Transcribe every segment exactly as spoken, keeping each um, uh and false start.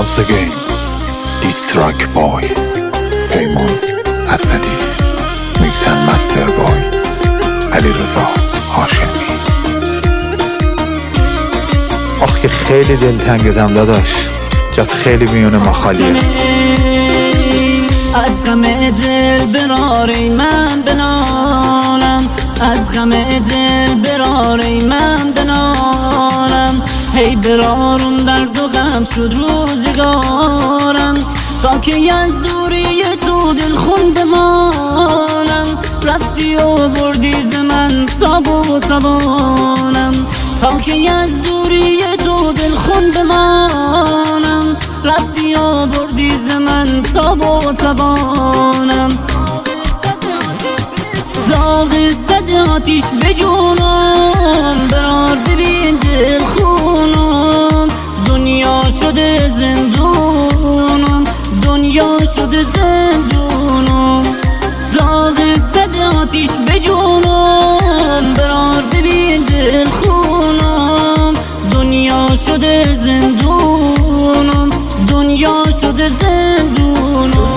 once again دیستراک بای پیمان اسدی میکس اند مستر بای علیرضا هاشمی. آخ که خیلی دلتنگتم داداش، جات خیلی میونه ما خالیه. از غم دل براری من بنالم، از غم دل براری من بنالم. هی برارم درد و غم شد روزگارم، تا که از دوری تو دل خون بمانم. رفتی و بردی ز من تاب و توانم، تا که از دوری تو دل خون بمانم. رفتی و بردی ز من تاب و توانم. داغت زده آتیش به جونم، برار ببین دل خونم. دنیا شده زندونم، دنیا شده زندونم. داغت زده آتیش به جونم، برار ببین دل خونم. دنیا شده زندونم، دنیا شده زندونم.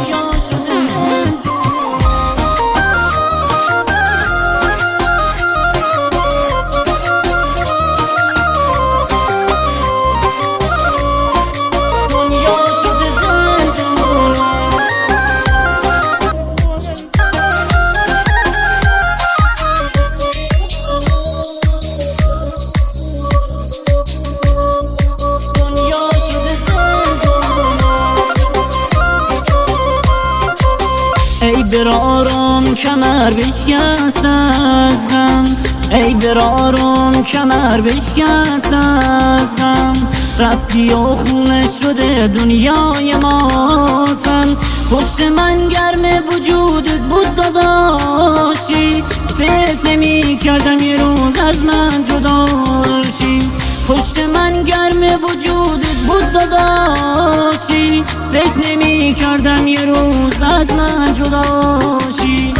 ای برارم کمر بشکست از غم، ای برارم کمر بشکست از غم. رفتی و خونه شده دنیای ما تن. پشت من گرم وجودت بود داداشی، فکر نمی کردم یه روز از من جداشی. پشت من گرم وجودت بود داداشی، فکر نمی کردم یه روز از من جداشی.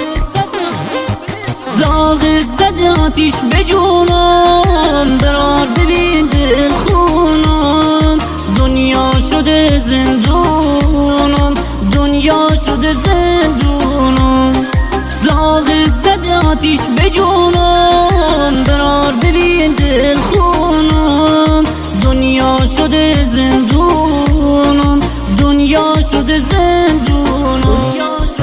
داغت زده آتیش به جونم، برار ببین دل خونم. دنیا شده زندونم، دنیا شده زندونم. داغت زده آتیش به جونم، برار ببین دل خونم. دنیا شده زندونم، دنیا شده زندونم.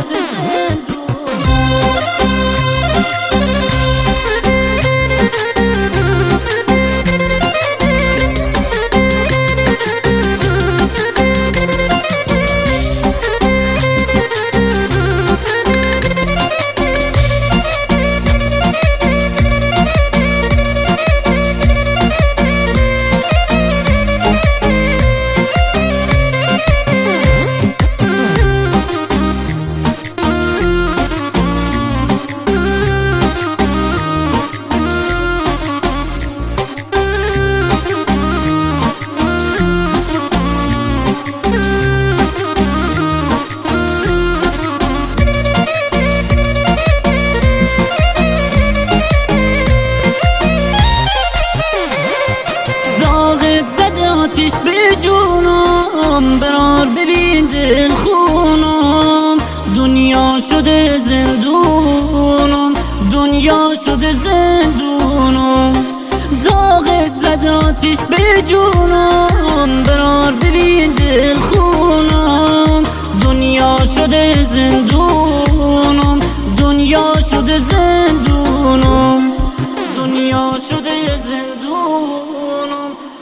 آتیش به جونم، برار ببین دل خونم. دنیا شده زندونم، دنیا شده زندونم. داغت زده آتیش به جونم، برار ببین دل خونم. دنیا شده زندونم، دنیا شده زندونم. دنیا شده زندونم.